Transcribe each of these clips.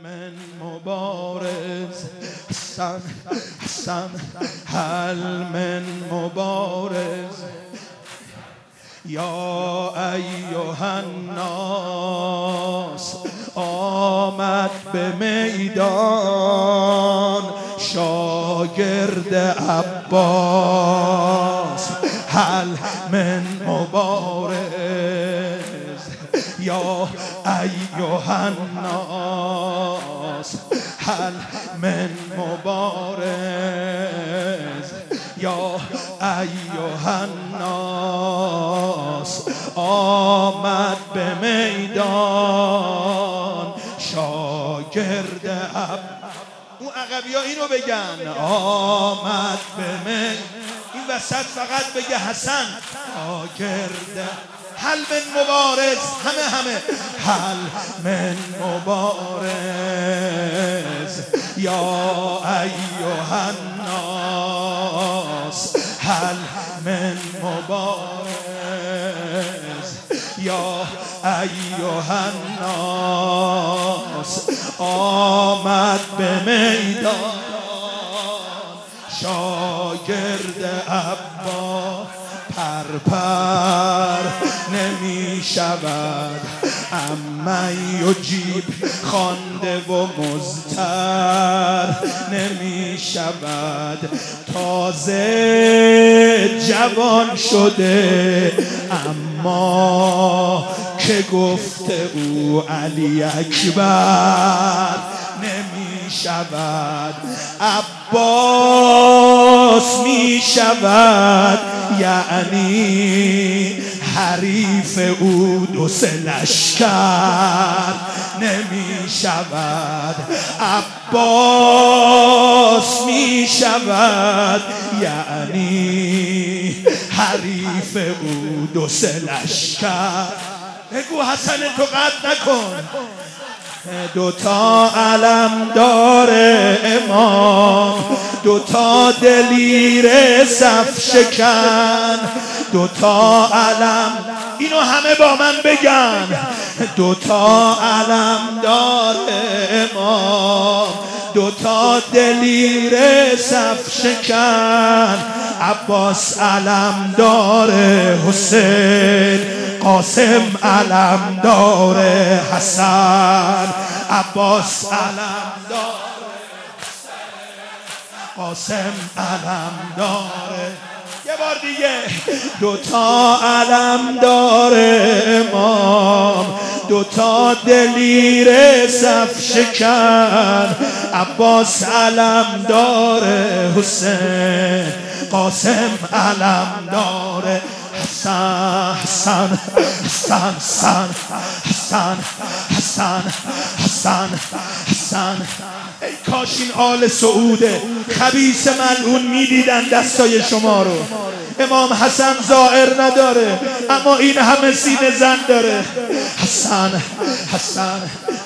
من مبارز حسن حسن هل من مبارز یا ایها الناس آمد به میدان شاگرد عباس هل من مبارز یا ایها الناس هل من مبارز یا ایها الناس آمد به میدان شاگرد اون عقبی ها اینو بگن آمد به میدان این وسط فقط بگه حسن شاگرد هل من مبارز همه هل من مبارز یا ایها الناس هل من مبارز یا ایها الناس آمد به میدان شاگرد عباس پرپر نمی شود اما یجیب خوانده و مضطر نمی شود تازه جوان شده اما که گفته او علی اکبر نمی شود عباس می شود یعنی حریف او دو سه لشکر نمی شود عباس می شود یعنی حریف او دو سه لشکر بگو حسن تو قطع نکن دوتا علم داره امام دوتا دلیر صف شکن دوتا علم اینو همه با من بگن دوتا علم داره امام دوتا دلیر صف شکن عباس علم داره حسین قاسم علم داره حسن عباس علم داره قاسم علم داره یه بار دیگه دوتا علم داره امام دوتا دلیر صف شکن عباس علم داره حسین قاسم علم داره حسن حسن حسن حسن حسن حسن حسن ای کاش این آل سعوده خبیث ملعون میدیدن دستای شما رو امام حسن ظاهر نداره اما این همه سینه زن داره حسن حسن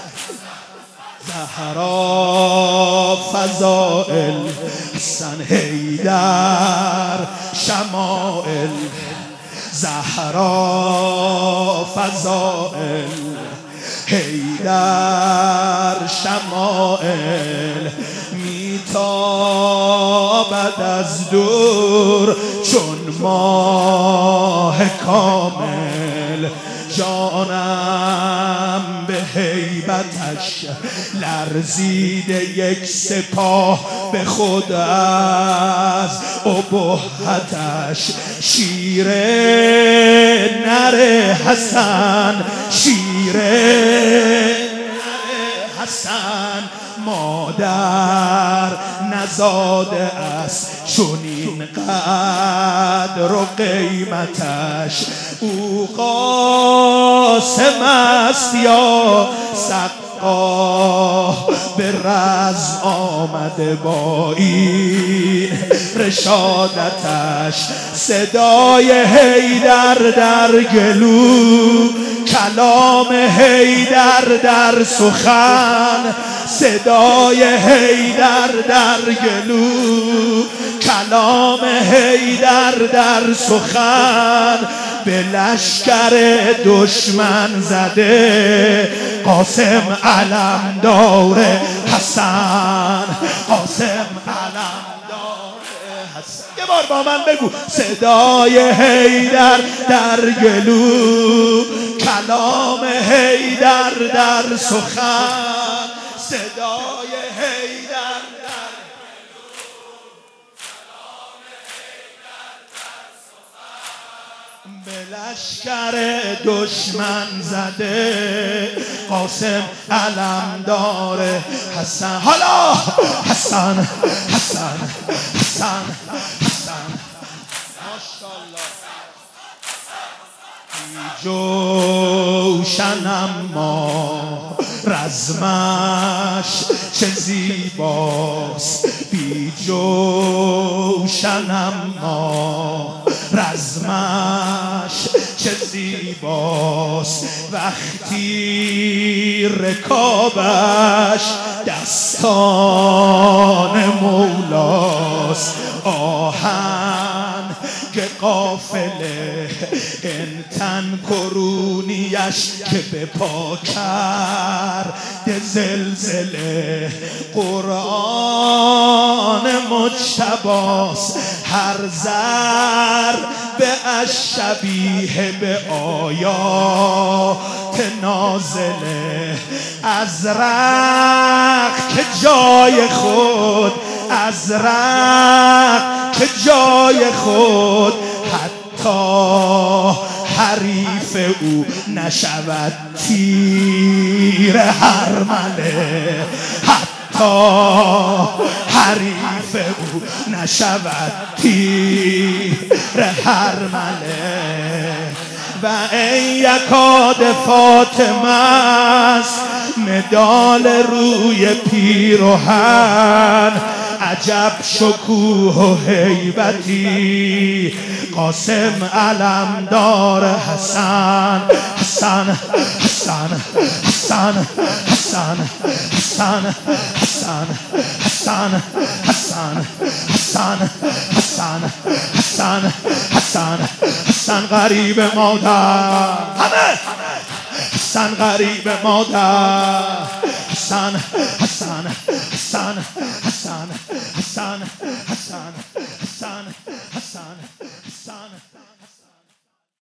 زهرا فضائل حسن حیدر شمائل زهرا فضائل حیدر شمائل میتابد از دور چون ماه کامل جانم به هیبتش لرزیده یک سپاه به خود از ابهتش شیر نر حسن شیر نر حسن مادر نزاده است چنین قدر و قیمتش او قاسم است یا سقاه به رزم آمده با این رشادتش صدای حیدر در گلو کلام حیدر در سخن صدای حیدر در گلو کلام حیدر در سخن به لشکر دشمن زده. قاسم علمدار حسن، قاسم علمدار حسن. یه بار با من بگو صدای حیدر در گلو، کلام حیدر در سخن. صدای حیدر در گلو، کلام حیدر در سخن. به لشکر دشمن زده. قاسم علمدار حسن. حالا حسن حسن حسن حسن ماشاءالله. جوشن اما رزمش چه زیباست، بی جوشن اما رزمش چه زیباست. وقتی رکابش دستان مولاست، آهن که قافله این تن کرونیش که به پا کرد زلزله. قرآن مجتباست هر زر به شبیه به آیات نازله. ازرق که جای خود، ازرق که جای خود، حتی حریف او نشود تیر هرمله. حتی حریف او نشود تیر هرمله. و این یکاد فاطمه است مدال روی پیرهن. عجب شکوه و هیبتی قاسم علمدار حسن. حسن حسن حسن حسن حسن حسن حسن حسن حسن حسن حسن حسن حسن غریب مادر. همه حسن غریب مادر. حسن حسن حسن حسن حسن